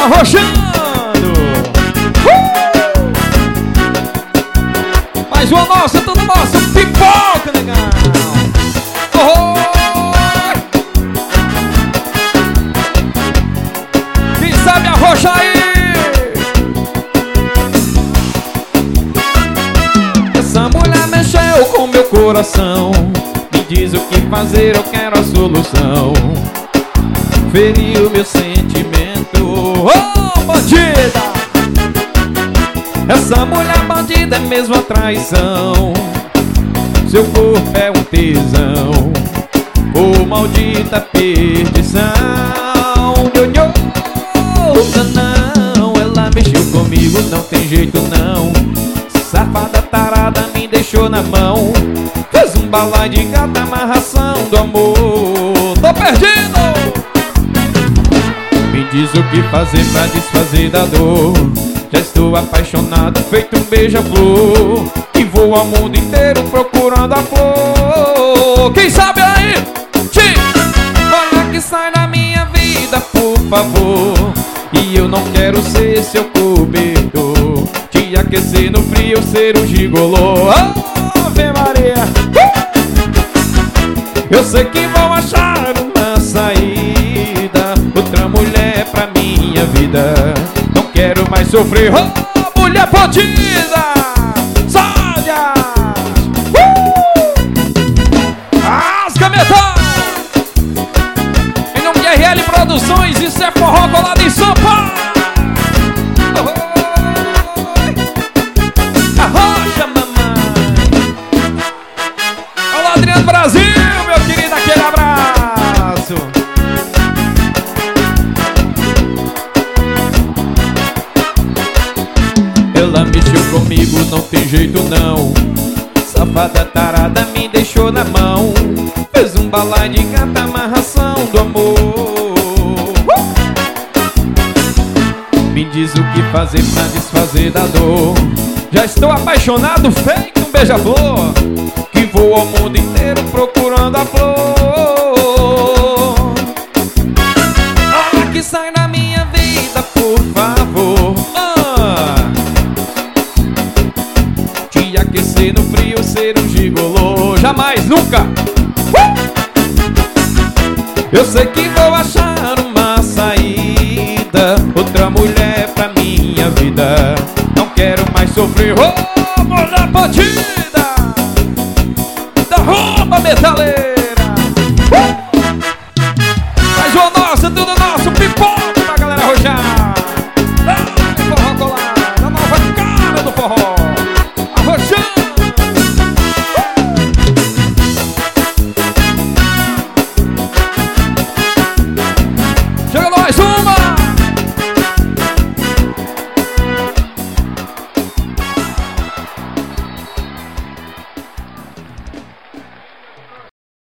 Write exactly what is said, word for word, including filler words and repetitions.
arrochando. uh! Mais uma nossa, tudo nosso. Pipoca, legal. Oh! Quem sabe arrocha aí. Essa mulher mexeu com meu coração. Me diz o que fazer, eu quero a solução. Feriu meu sentimento. Oh, bandida! Essa mulher bandida é mesmo a traição. Seu corpo é um tesão. Oh, maldita perdição. Não, ela mexeu comigo, não tem jeito não. Safada tarada me deixou na mão. Fez um balai de gata, amarração do amor. Tô perdido! Me diz o que fazer pra desfazer da dor. Já estou apaixonado, feito um beija-flor, que voa o mundo inteiro procurando a flor. Quem sabe aí? Tchim! Olha que sai da minha vida, por favor. E eu não quero ser seu cobertor, te aquecer no frio, ser um gigolô. Ave Maria! uh! Eu sei que vou achar uma saída, outra mulher pra minha vida. Não quero mais sofrer. Oh, mulher bandida! Sádia! Uh! Rasga metal! Em nome de R L Produções, isso é forró colado em São Paulo! Arrocha, mamãe! Olá, Adriano Brasil, meu querido, aquele abraço! Ela mexeu comigo, não tem jeito não. Safada tarada me deixou na mão. Fez um balai de gata, amarração do amor. Me diz o que fazer pra desfazer da dor. Já estou apaixonado, feito um beija-flor, que voa o mundo inteiro procurando a flor. Olha que sai da minha vida, por favor. ah. Te aquecer no frio, ser um gigolô. Jamais, nunca. uh! Eu sei que vou achar uma saída, outra mulher pra minha vida. Não quero mais sofrer. Oh, mulher bandida da roupa metaleira. uh! Mais uma nossa.